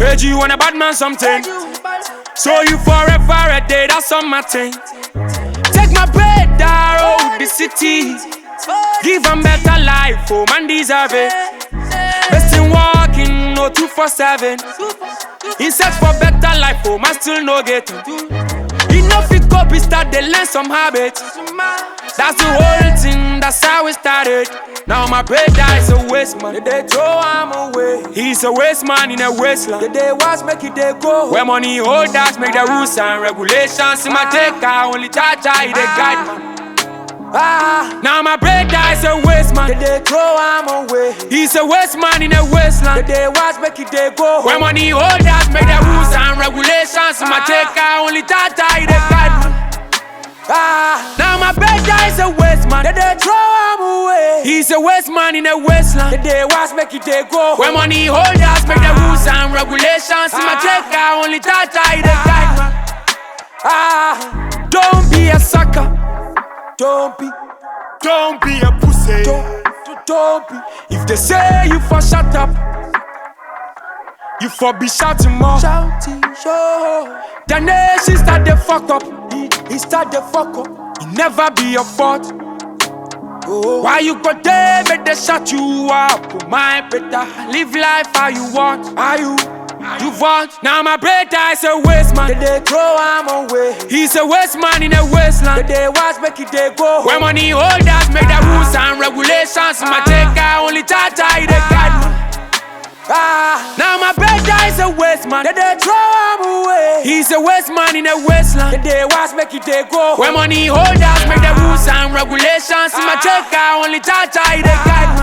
Heard you want a bad man something. So you forever a day, that's on my thing. Take my bread down the city. Give them better life, oh man deserve it. Best in walking, no 247. In search for better life, oh man still no get it. Enough it copy, start they learn some habits. That's the whole thing, that's how it started. Now my brother is a waste man. They throw him away. He's a waste man in a wasteland. The day was make it they go. Where money holders make the rules and regulations. In my take only Jaja he the guide man. Now my brother is a waste man. They throw him away. He's a waste man in a wasteland. The day was make it they go. Where money holders make the rules and regulations. In my take only Jaja he the guide man. Now my brother is a waste man. They throw him away. He's a waste man in a wasteland. The day was make it they go. Where money holders make the rules and regulations. In my take only Jaja he the guide man. Don't be a sucker. Don't be a pussy. Don't be. If they say you for shut up, you for be shouting more. Shouting, show. The nation start the fuck up. He start the fuck up. It never be your fault. Oh. Why you go there, make they shut you up? Oh my brother, live life how you want. How you want. Now my brother is a waste man. They throw him away. He's a waste man in a wasteland. The day was make it they go. Where money holders make the rules and regulations. My take only Jaja he the guide man. Now my brother is a waste man. They throw him away. He's a waste man in a wasteland. The day was make it they go. Where money holders make the rules and regulations. My take only Jaja he the guide man.